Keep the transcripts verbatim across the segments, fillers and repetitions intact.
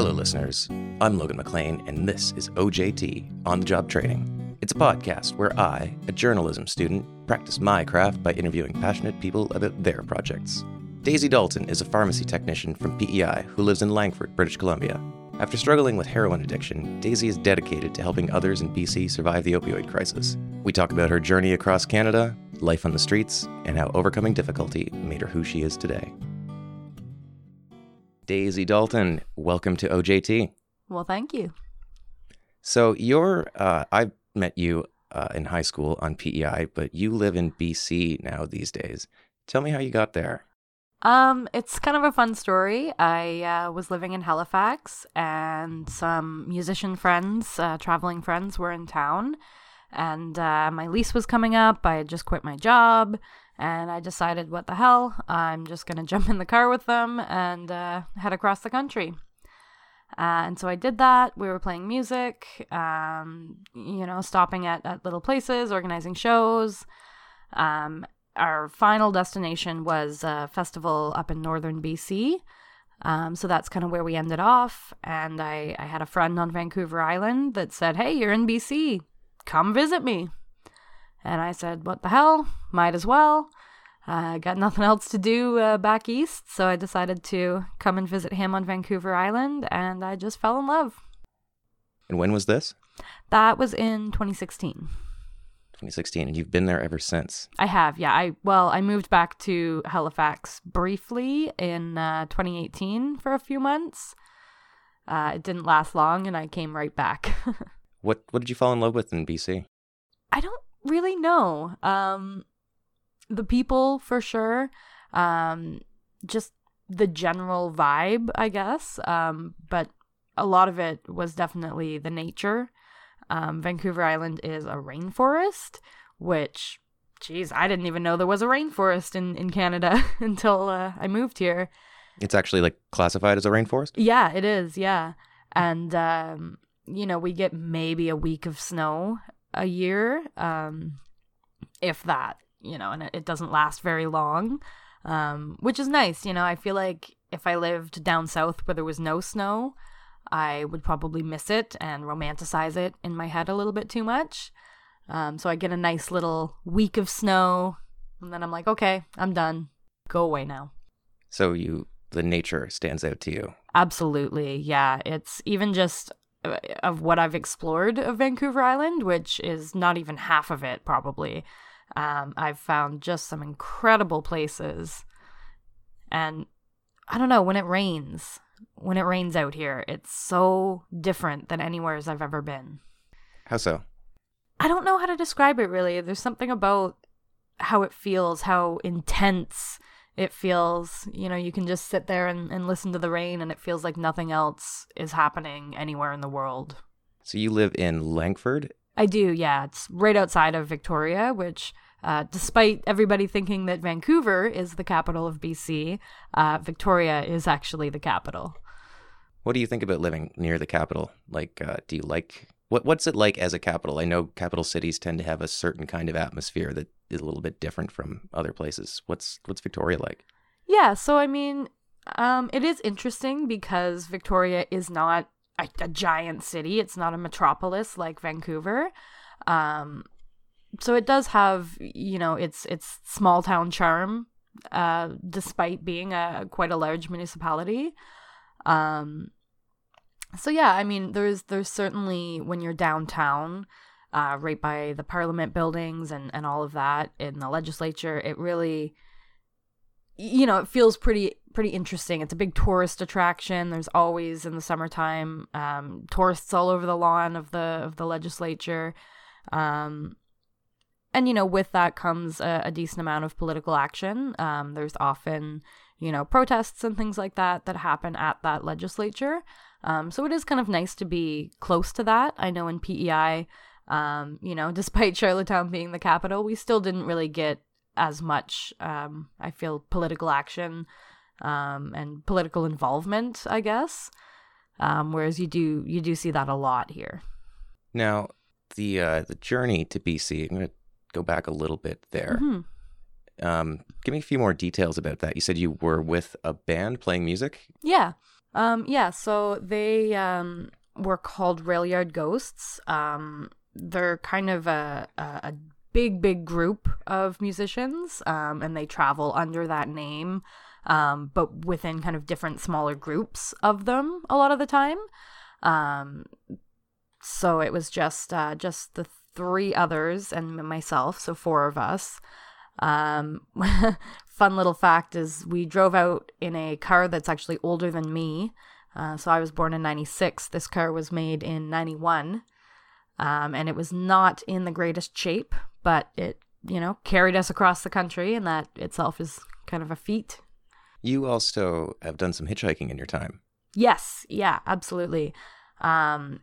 Hello, listeners. I'm Logan McLean, and this is O J T, On the Job Training. It's a podcast where I, a journalism student, practice my craft by interviewing passionate people about their projects. Daisy Dalton is a pharmacy technician from P E I who lives in Langford, British Columbia. After struggling with heroin addiction, Daisy is dedicated to helping others in B C survive the opioid crisis. We talk about her journey across Canada, life on the streets, and how overcoming difficulty made her who she is today. Daisy Dalton, welcome to O J T. Well, thank you. So you're, uh, I met you uh, in high school on P E I, but you live in B C now these days. Tell me how you got there. Um, it's kind of a fun story. I uh, was living in Halifax, and some musician friends, uh, traveling friends, were in town, and uh, my lease was coming up. I had just quit my job, and I decided, what the hell, I'm just going to jump in the car with them and uh, head across the country. Uh, and so I did that. We were playing music, um, you know, stopping at, at little places, organizing shows. Um, our final destination was a festival up in northern B C. Um, so that's kind of where we ended off. And I, I had a friend on Vancouver Island that said, hey, you're in B C. Come visit me. And I said, what the hell? Might as well. I uh, got nothing else to do uh, back east, so I decided to come and visit him on Vancouver Island, and I just fell in love. And when was this? That was in twenty sixteen. twenty sixteen, and you've been there ever since. I have, yeah. I Well, I moved back to Halifax briefly in uh, twenty eighteen for a few months. Uh, it didn't last long, and I came right back. What What did you fall in love with in B C? I don't really know. Um, the people, for sure. Um, just the general vibe, I guess. Um, but a lot of it was definitely the nature. Um, Vancouver Island is a rainforest, which, geez, I didn't even know there was a rainforest in, in Canada until uh, I moved here. It's actually like classified as a rainforest? Yeah, it is, yeah. And, um, you know, we get maybe a week of snow a year, um, if that, you know, and it, it doesn't last very long, um, which is nice. You know, I feel like if I lived down south where there was no snow, I would probably miss it and romanticize it in my head a little bit too much. Um, so I get a nice little week of snow, and then I'm like, okay, I'm done. Go away now. So you, the nature stands out to you. Absolutely, yeah. It's even just of what I've explored of Vancouver Island, which is not even half of it, probably. Um, I've found just some incredible places. And I don't know, when it rains, when it rains out here, it's so different than anywhere I've ever been. How so? I don't know how to describe it, really. There's something about how it feels, how intense it feels. You know, you can just sit there and, and listen to the rain, and it feels like nothing else is happening anywhere in the world. So you live in Langford? I do, yeah. It's right outside of Victoria, which, uh, despite everybody thinking that Vancouver is the capital of B C, uh, Victoria is actually the capital. What do you think about living near the capital? Like, uh, do you like... What What's it like as a capital? I know capital cities tend to have a certain kind of atmosphere that is a little bit different from other places. What's What's Victoria like? Yeah, so I mean, um, it is interesting because Victoria is not a, a giant city. It's not a metropolis like Vancouver. Um, so it does have, you know, its its small town charm, uh, despite being a quite a large municipality. Um, so yeah, I mean, there's there's certainly, when you're downtown, uh, right by the Parliament buildings and, and all of that in the legislature, it really, you know, it feels pretty pretty interesting. It's a big tourist attraction. There's always, in the summertime, um, tourists all over the lawn of the of the legislature. Um, and, you know, with that comes a, a decent amount of political action. Um, there's often, you know, protests and things like that that happen at that legislature. Um, so it is kind of nice to be close to that. I know in P E I, um, you know, despite Charlottetown being the capital, we still didn't really get as much, um, I feel, political action um, and political involvement, I guess. Um, whereas you do you do see that a lot here. Now, the uh, the journey to B C, I'm going to go back a little bit there. Mm-hmm. Um, give me a few more details about that. You said you were with a band playing music? Yeah. Um, yeah, so they um, were called Railyard Ghosts. Um, they're kind of a, a, a big, big group of musicians, um, and they travel under that name, um, but within kind of different smaller groups of them a lot of the time. Um, so it was just uh, just the three others and myself, so four of us. Um, fun little fact is we drove out in a car that's actually older than me. Uh, so I was born in ninety-six. This car was made in ninety-one. Um, and it was not in the greatest shape, but it, you know, carried us across the country, and that itself is kind of a feat. You also have done some hitchhiking in your time. Yes, yeah, absolutely. Um,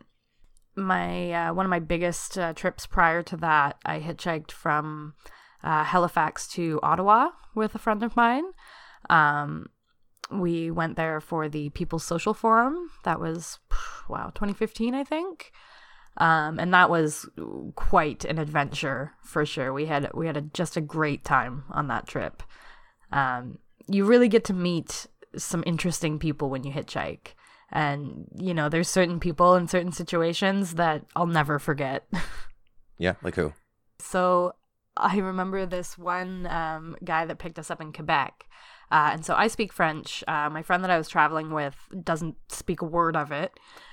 my uh, one of my biggest uh, trips prior to that, I hitchhiked from uh, Halifax to Ottawa with a friend of mine. Um, we went there for the People's Social Forum. That was, wow, twenty fifteen, I think. Um, and that was quite an adventure for sure. We had we had a, just a great time on that trip. Um, you really get to meet some interesting people when you hitchhike. And, you know, there's certain people in certain situations that I'll never forget. Yeah, like who? So I remember this one um, guy that picked us up in Quebec. Uh, and so I speak French. Uh, my friend that I was traveling with doesn't speak a word of it.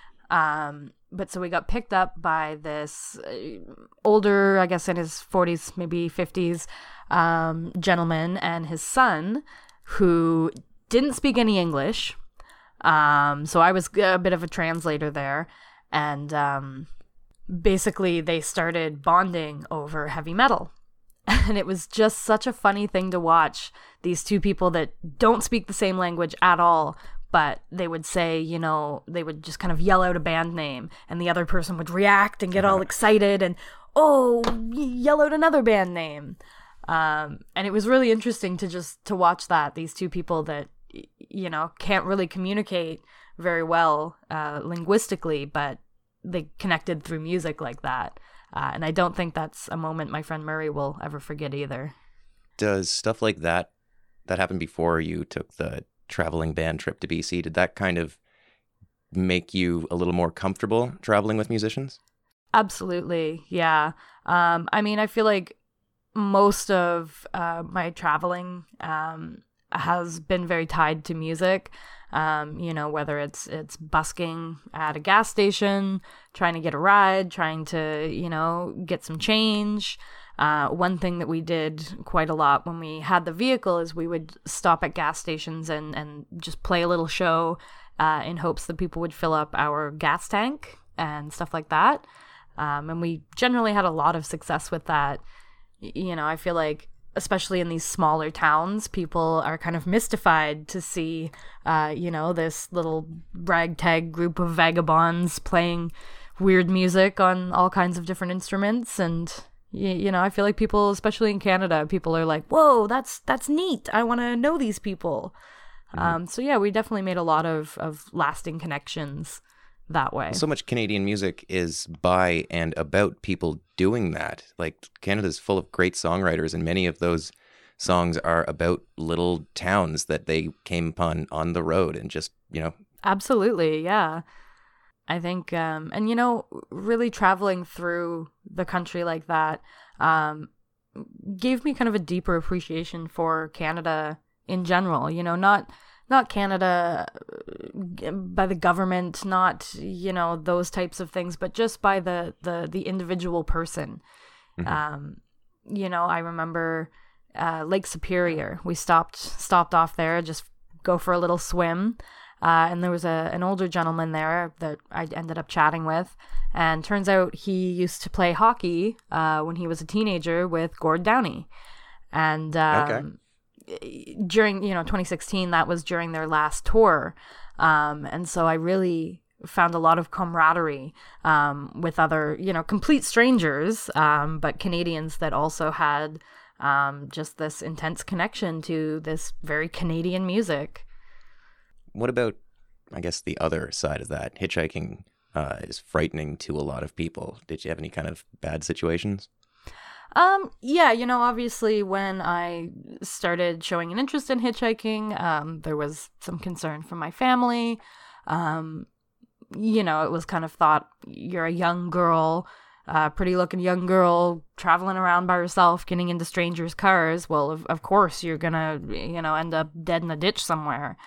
Um, but so we got picked up by this uh, older, I guess in his forties, maybe fifties, um, gentleman and his son who didn't speak any English. Um, so I was a bit of a translator there. And um, basically they started bonding over heavy metal. And it was just such a funny thing to watch these two people that don't speak the same language at all. But they would say, you know, they would just kind of yell out a band name, and the other person would react and get all excited and, oh, yell out another band name. Um, and it was really interesting to just to watch that, these two people that, you know, can't really communicate very well uh, linguistically, but they connected through music like that. Uh, and I don't think that's a moment my friend Murray will ever forget either. Does stuff like that, that happened before you took the traveling band trip to B C, did that kind of make you a little more comfortable traveling with musicians? Absolutely, yeah. Um, I mean, I feel like most of uh, my traveling um, has been very tied to music. Um, you know, whether it's it's busking at a gas station, trying to get a ride, trying to, you know, get some change. Uh, one thing that we did quite a lot when we had the vehicle is we would stop at gas stations and, and just play a little show uh, in hopes that people would fill up our gas tank and stuff like that. Um, and we generally had a lot of success with that. Y- you know, I feel like, especially in these smaller towns, people are kind of mystified to see, uh, you know, this little ragtag group of vagabonds playing weird music on all kinds of different instruments. And you know, I feel like people, especially in Canada, people are like, whoa, that's that's neat. I want to know these people. Mm-hmm. Um, so, yeah, we definitely made a lot of, of lasting connections that way. So much Canadian music is by and about people doing that. Like, Canada's full of great songwriters, and many of those songs are about little towns that they came upon on the road and just, you know. Absolutely, yeah. I think, um, and, you know, really traveling through the country like that um, gave me kind of a deeper appreciation for Canada in general. You know, not not Canada by the government, not, you know, those types of things, but just by the, the, the individual person. Mm-hmm. Um, you know, I remember uh, Lake Superior. We stopped stopped off there, just go for a little swim. Uh, and there was a an older gentleman there that I ended up chatting with. And turns out he used to play hockey uh, when he was a teenager with Gord Downie. And um, okay. during, you know, twenty sixteen, that was during their last tour. Um, and so I really found a lot of camaraderie um, with other, you know, complete strangers, um, but Canadians that also had um, just this intense connection to this very Canadian music. What about, I guess, the other side of that? Hitchhiking uh, is frightening to a lot of people. Did you have any kind of bad situations? Um, yeah, you know, obviously when I started showing an interest in hitchhiking, um, there was some concern from my family. Um, you know, it was kind of thought you're a young girl, uh, pretty looking young girl traveling around by herself, getting into strangers' cars. Well, of, of course you're gonna, you know, end up dead in a ditch somewhere.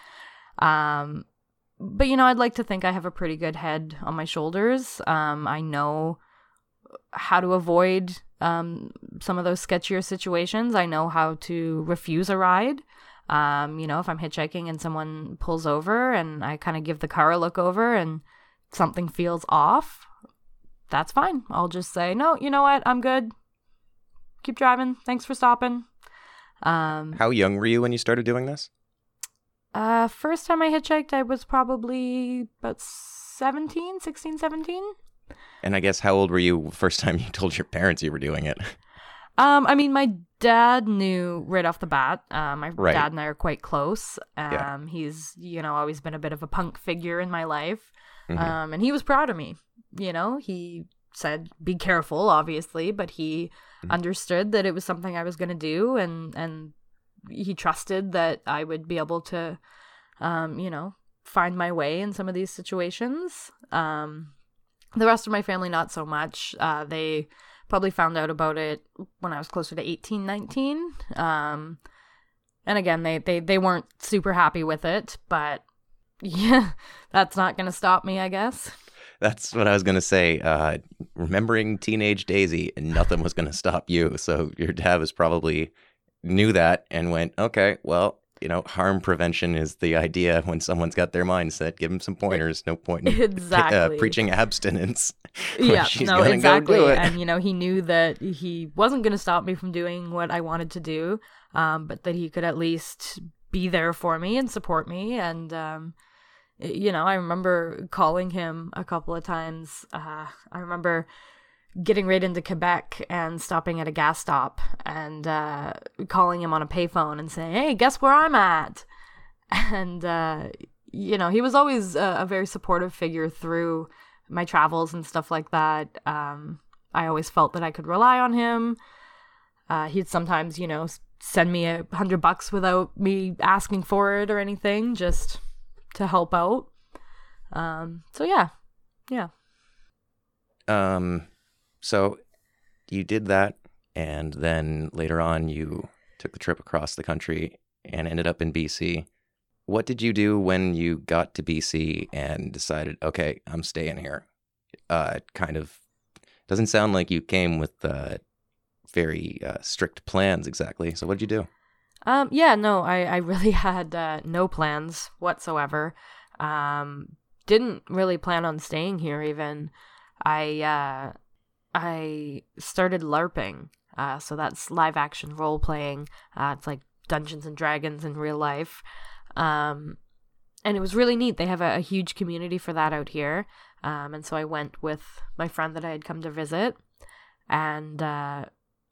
Um, but, you know, I'd like to think I have a pretty good head on my shoulders. Um, I know how to avoid um, some of those sketchier situations. I know how to refuse a ride. Um, you know, if I'm hitchhiking and someone pulls over and I kind of give the car a look over and something feels off, that's fine. I'll just say, no, you know what? I'm good. Keep driving. Thanks for stopping. Um, How young were you when you started doing this? Uh, first time I hitchhiked, I was probably about seventeen, sixteen, seventeen. And I guess how old were you first time you told your parents you were doing it? Um, I mean, my dad knew right off the bat. Uh, my Right. dad and I are quite close. Um, Yeah. He's, you know, always been a bit of a punk figure in my life. Mhm. Um, and he was proud of me. You know, he said, be careful, obviously, but he Mhm. understood that it was something I was going to do. And, and he trusted that I would be able to, um, you know, find my way in some of these situations. Um, the rest of my family, not so much. Uh, they probably found out about it when I was closer to eighteen, nineteen. Um, and again, they, they, they weren't super happy with it, but yeah, that's not going to stop me, I guess. That's what I was going to say. Uh, remembering teenage Daisy, and nothing was going to stop you. So your dad was probably knew that and went, okay, well, you know, harm prevention is the idea when someone's got their mindset. Give them some pointers. No point in Exactly. uh, preaching abstinence. when Yeah, she's no, gonna exactly. Go do it. And, you know, he knew that he wasn't going to stop me from doing what I wanted to do, um, but that he could at least be there for me and support me. And, um, you know, I remember calling him a couple of times. Uh, I remember getting right into Quebec and stopping at a gas stop and uh, calling him on a payphone and saying, hey, guess where I'm at? And, uh, you know, he was always a, a very supportive figure through my travels and stuff like that. Um, I always felt that I could rely on him. Uh, he'd sometimes, you know, send me a hundred bucks without me asking for it or anything, just to help out. Um, so yeah, yeah. Um, so you did that, and then later on you took the trip across the country and ended up in B C. What did you do when you got to B C and decided, okay, I'm staying here? Uh, kind of doesn't sound like you came with uh, very uh, strict plans exactly. So what did you do? Um, yeah, no, I, I really had uh, no plans whatsoever. Um, didn't really plan on staying here even. I uh, I started LARPing. Uh, so that's live action role playing. Uh, it's like Dungeons and Dragons in real life. Um, and it was really neat. They have a, a huge community for that out here. Um, and so I went with my friend that I had come to visit, and uh,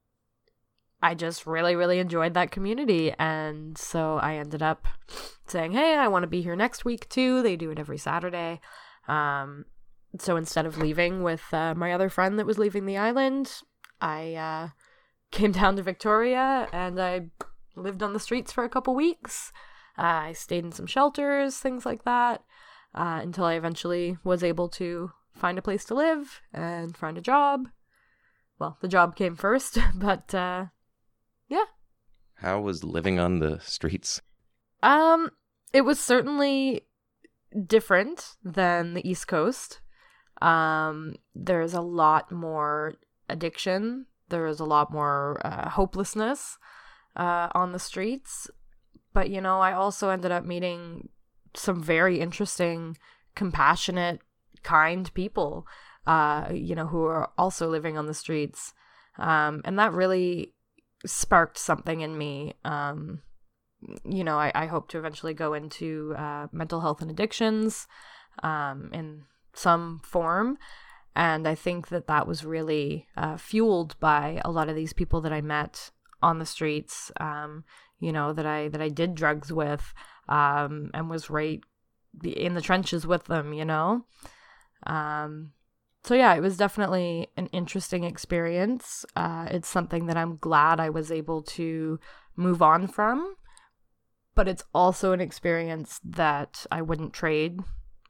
I just really, really enjoyed that community. And so I ended up saying, hey, I want to be here next week too. They do it every Saturday. Um, so instead of leaving with uh, my other friend that was leaving the island, I uh, came down to Victoria and I lived on the streets for a couple weeks. Uh, I stayed in some shelters, things like that, uh, until I eventually was able to find a place to live and find a job. Well, the job came first, but uh, yeah. How was living on the streets? Um, it was certainly different than the East Coast. Um, there's a lot more addiction. There is a lot more uh, hopelessness uh, on the streets. But, you know, I also ended up meeting some very interesting, compassionate, kind people, uh, you know, who are also living on the streets. Um, and that really sparked something in me. Um, you know, I, I hope to eventually go into uh, mental health and addictions um, in some form. And I think that that was really uh, fueled by a lot of these people that I met on the streets, um, you know, that I that I did drugs with um, and was right in the trenches with them, you know. Um, so, yeah, it was definitely an interesting experience. Uh, it's something that I'm glad I was able to move on from. But it's also an experience that I wouldn't trade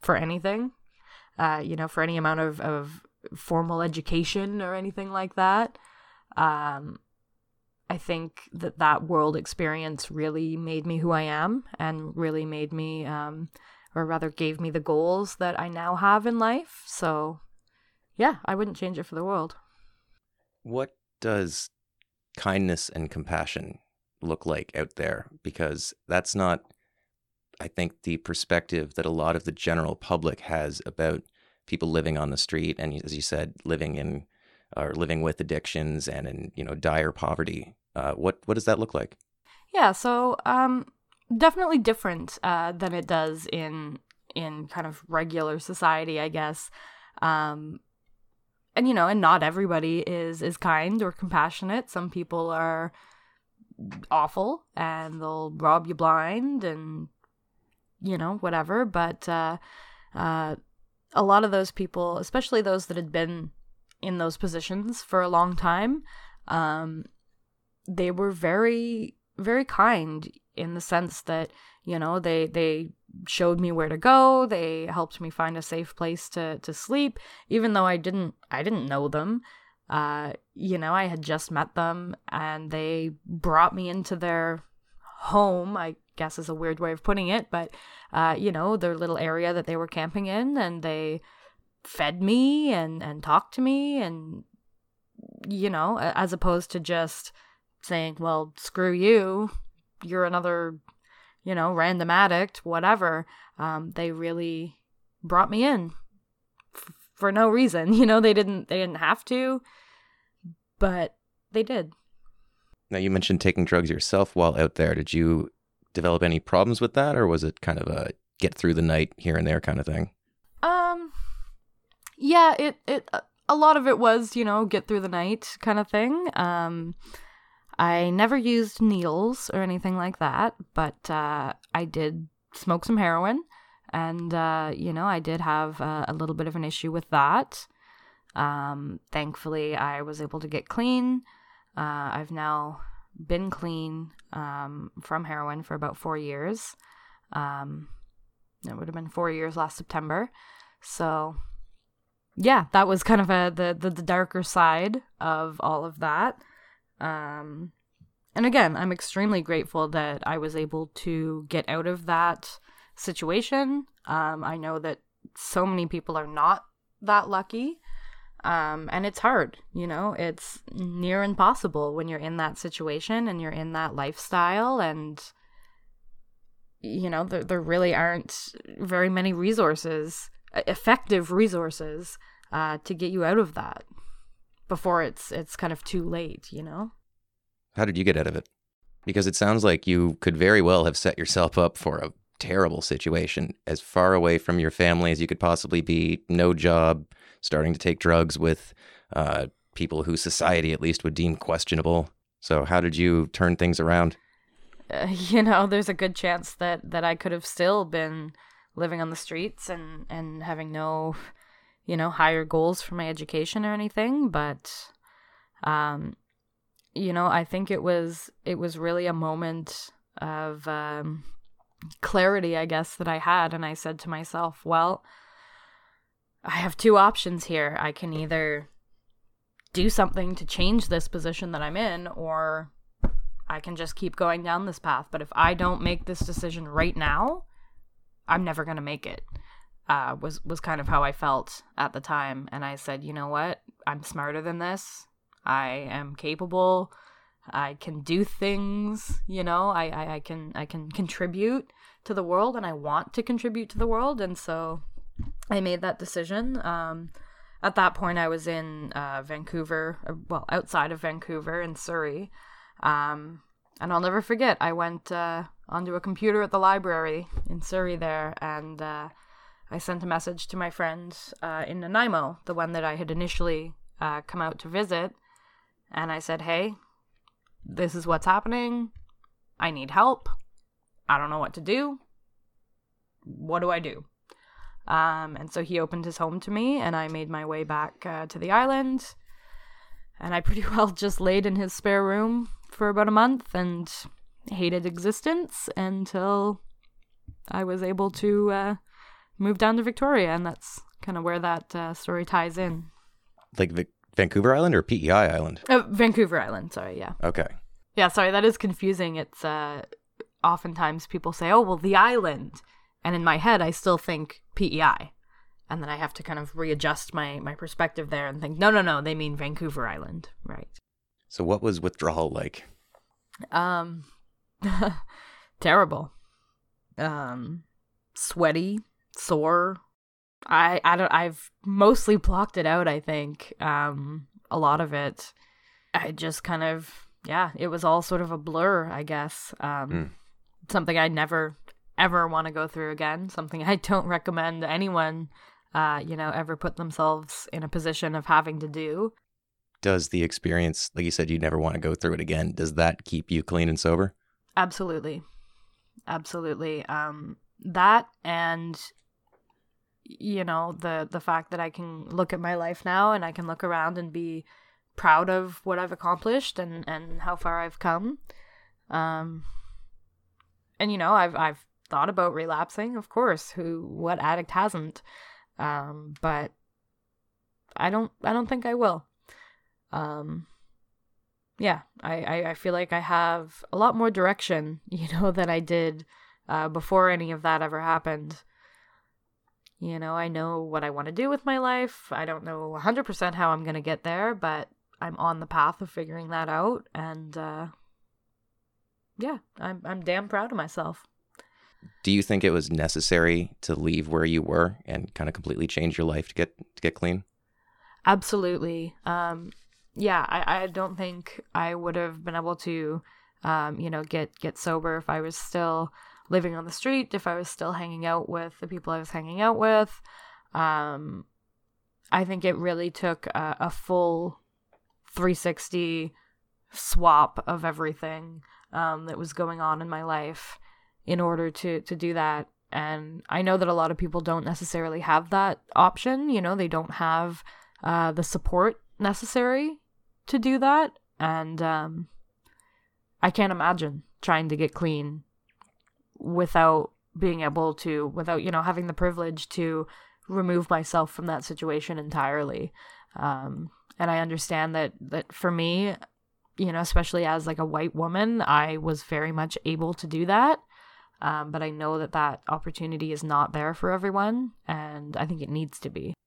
for anything, uh, you know, for any amount of, of formal education or anything like that. Um, I think that that world experience really made me who I am and really made me, um, or rather gave me the goals that I now have in life. So yeah, I wouldn't change it for the world. What does kindness and compassion look like out there? Because that's not, I think, the perspective that a lot of the general public has about people living on the street and, as you said, living in or living with addictions and in, you know, dire poverty. Uh, what what does that look like? Yeah, so um, definitely different uh, than it does in in kind of regular society, I guess. Um, and you know, and not everybody is is kind or compassionate. Some people are awful and they'll rob you blind and, you know, whatever. But uh, uh, a lot of those people, especially those that had been in those positions for a long time, um, they were very, very kind in the sense that, you know, they they showed me where to go. They helped me find a safe place to, to sleep, even though I didn't I didn't know them. Uh, you know, I had just met them and they brought me into their home, I guess is a weird way of putting it, but, uh, you know, their little area that they were camping in, and they fed me and, and talked to me, and, you know, as opposed to just saying, well, screw you, you're another, you know, random addict, whatever. Um, they really brought me in f- for no reason. You know, they didn't, they didn't have to, but they did. Now, you mentioned taking drugs yourself while out there. Did you develop any problems with that, or was it kind of a get through the night here and there kind of thing? Um, yeah, it, it, a lot of it was, you know, get through the night kind of thing. Um, I never used needles or anything like that, but uh, I did smoke some heroin, and, uh, you know, I did have uh, a little bit of an issue with that. Um, thankfully, I was able to get clean. Uh, I've now been clean um, from heroin for about four years. Um, it would have been four years last September. So, yeah, that was kind of a the, the, the darker side of all of that. Um, and again, I'm extremely grateful that I was able to get out of that situation. Um, I know that so many people are not that lucky. Um, and it's hard, you know, it's near impossible when you're in that situation and you're in that lifestyle, and, you know, there, there really aren't very many resources, effective resources, uh, to get you out of that before it's it's kind of too late, you know? How did you get out of it? Because it sounds like you could very well have set yourself up for a terrible situation, as far away from your family as you could possibly be, no job, starting to take drugs with uh, people who society at least would deem questionable. So how did you turn things around? Uh, you know, there's a good chance that, that I could have still been living on the streets and, and having no, you know, higher goals for my education or anything. But, um, you know, I think it was, it was really a moment of um, clarity, I guess, that I had. And I said to myself, well, I have two options here. I can either do something to change this position that I'm in, or I can just keep going down this path. But if I don't make this decision right now, I'm never going to make it. Uh, was, was kind of how I felt at the time. And I said, you know what? I'm smarter than this. I am capable. I can do things, you know, I, I, I can, I can contribute to the world, and I want to contribute to the world. And so I made that decision. Um, at that point I was in, uh, Vancouver, well, outside of Vancouver in Surrey. Um, and I'll never forget, I went, uh, onto a computer at the library in Surrey there, and, uh, I sent a message to my friend, uh, in Nanaimo, the one that I had initially, uh, come out to visit. And I said, hey, this is what's happening. I need help. I don't know what to do. What do I do? Um, and so he opened his home to me, and I made my way back uh, to the island. And I pretty well just laid in his spare room for about a month and hated existence until I was able to uh, moved down to Victoria, and that's kind of where that uh, story ties in. Like the Vancouver Island or P E I Island? Uh, Vancouver Island, sorry, yeah. Okay. Yeah, sorry, that is confusing. It's uh, oftentimes people say, oh, well, the island. And in my head, I still think P E I. And then I have to kind of readjust my, my perspective there and think, no, no, no, they mean Vancouver Island, right? So what was withdrawal like? Um, terrible. Um, sweaty, sore. I, I don't, I've mostly blocked it out, I think. Um, a lot of it, I just kind of, yeah, it was all sort of a blur, I guess. Um, mm. Something I never, ever want to go through again. Something I don't recommend anyone, uh, you know, ever put themselves in a position of having to do. Does the experience, like you said, you never want to go through it again, does that keep you clean and sober? Absolutely. Absolutely. Um, that and, you know, the, the fact that I can look at my life now and I can look around and be proud of what I've accomplished and, and how far I've come. Um, and, you know, I've, I've thought about relapsing, of course, who, what addict hasn't? Um, but I don't, I don't think I will. Um, yeah, I, I, I feel like I have a lot more direction, you know, than I did uh, before any of that ever happened. You know, I know what I want to do with my life. I don't know one hundred percent how I'm going to get there, but I'm on the path of figuring that out. And uh, yeah, I'm I'm damn proud of myself. Do you think it was necessary to leave where you were and kind of completely change your life to get to get clean? Absolutely. Um, yeah, I, I don't think I would have been able to, um, you know, get, get sober if I was still living on the street, if I was still hanging out with the people I was hanging out with. Um, I think it really took a, a full three sixty swap of everything um, that was going on in my life in order to, to do that. And I know that a lot of people don't necessarily have that option. You know, they don't have uh, the support necessary to do that. And um, I can't imagine trying to get clean without being able to, without, you know, having the privilege to remove myself from that situation entirely. Um, and I understand that, that for me, you know, especially as like a white woman, I was very much able to do that. Um, but I know that that opportunity is not there for everyone, and I think it needs to be.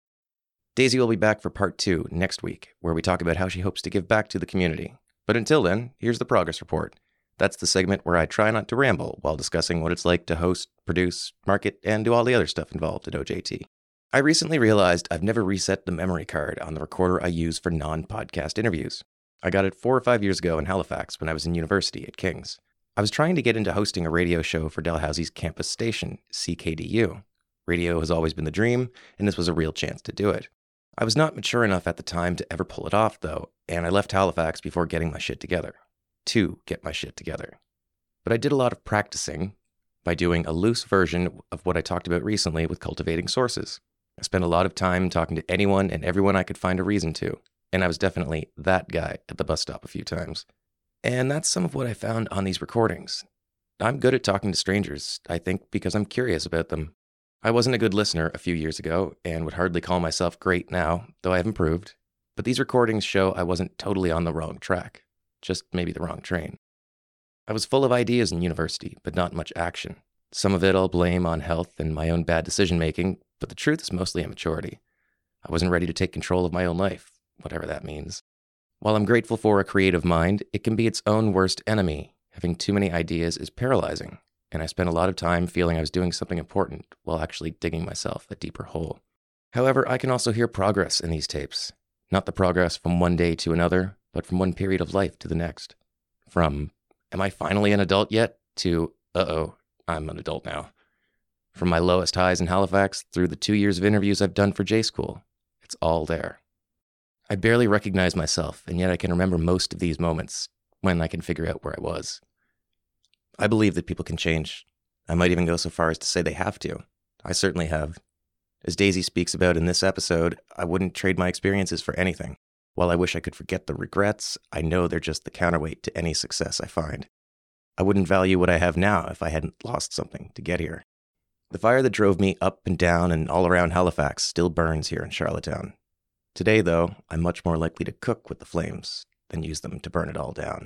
Daisy will be back for part two next week, where we talk about how she hopes to give back to the community. But until then, here's the progress report. That's the segment where I try not to ramble while discussing what it's like to host, produce, market, and do all the other stuff involved at O J T. I recently realized I've never reset the memory card on the recorder I use for non-podcast interviews. I got it four or five years ago in Halifax when I was in university at King's. I was trying to get into hosting a radio show for Dalhousie's campus station, C K D U. Radio has always been the dream, and this was a real chance to do it. I was not mature enough at the time to ever pull it off, though, and I left Halifax before getting my shit together. To get my shit together. But I did a lot of practicing by doing a loose version of what I talked about recently with cultivating sources. I spent a lot of time talking to anyone and everyone I could find a reason to, and I was definitely that guy at the bus stop a few times. And that's some of what I found on these recordings. I'm good at talking to strangers, I think, because I'm curious about them. I wasn't a good listener a few years ago, and would hardly call myself great now, though I have improved. But these recordings show I wasn't totally on the wrong track, just maybe the wrong train. I was full of ideas in university, but not much action. Some of it I'll blame on health and my own bad decision-making, but the truth is mostly immaturity. I wasn't ready to take control of my own life, whatever that means. While I'm grateful for a creative mind, it can be its own worst enemy. Having too many ideas is paralyzing, and I spent a lot of time feeling I was doing something important while actually digging myself a deeper hole. However, I can also hear progress in these tapes. Not the progress from one day to another, but from one period of life to the next. From, am I finally an adult yet? To, uh-oh, I'm an adult now. From my lowest highs in Halifax through the two years of interviews I've done for J-School. It's all there. I barely recognize myself, and yet I can remember most of these moments when I can figure out where I was. I believe that people can change. I might even go so far as to say they have to. I certainly have. As Daisy speaks about in this episode, I wouldn't trade my experiences for anything. While I wish I could forget the regrets, I know they're just the counterweight to any success I find. I wouldn't value what I have now if I hadn't lost something to get here. The fire that drove me up and down and all around Halifax still burns here in Charlottetown. Today, though, I'm much more likely to cook with the flames than use them to burn it all down.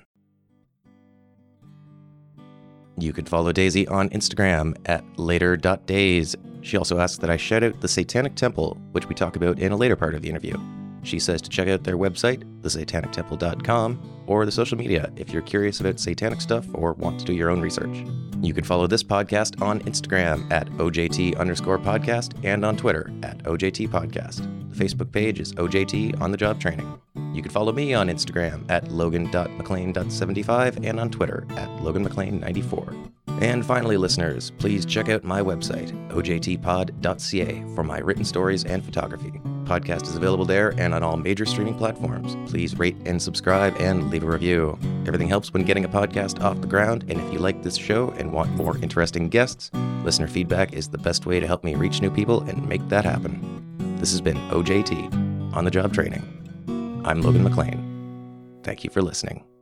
You can follow Daisy on Instagram at later dot days. She also asks that I shout out the Satanic Temple, which we talk about in a later part of the interview. She says to check out their website, the satanic temple dot com, or the social media if you're curious about satanic stuff or want to do your own research. You can follow this podcast on Instagram at O J T underscore podcast and on Twitter at O J T podcast. The Facebook page is O J T on the job training. You can follow me on Instagram at logan dot mclean dot seventy-five and on Twitter at logan mclean ninety-four. And finally, listeners, please check out my website, O J T pod dot c a, for my written stories and photography. Podcast is available there and on all major streaming platforms. Please rate and subscribe and leave a review. Everything helps when getting a podcast off the ground, and if you like this show and want more interesting guests, listener feedback is the best way to help me reach new people and make that happen. This has been O J T, On the Job Training. I'm Logan McLean. Thank you for listening.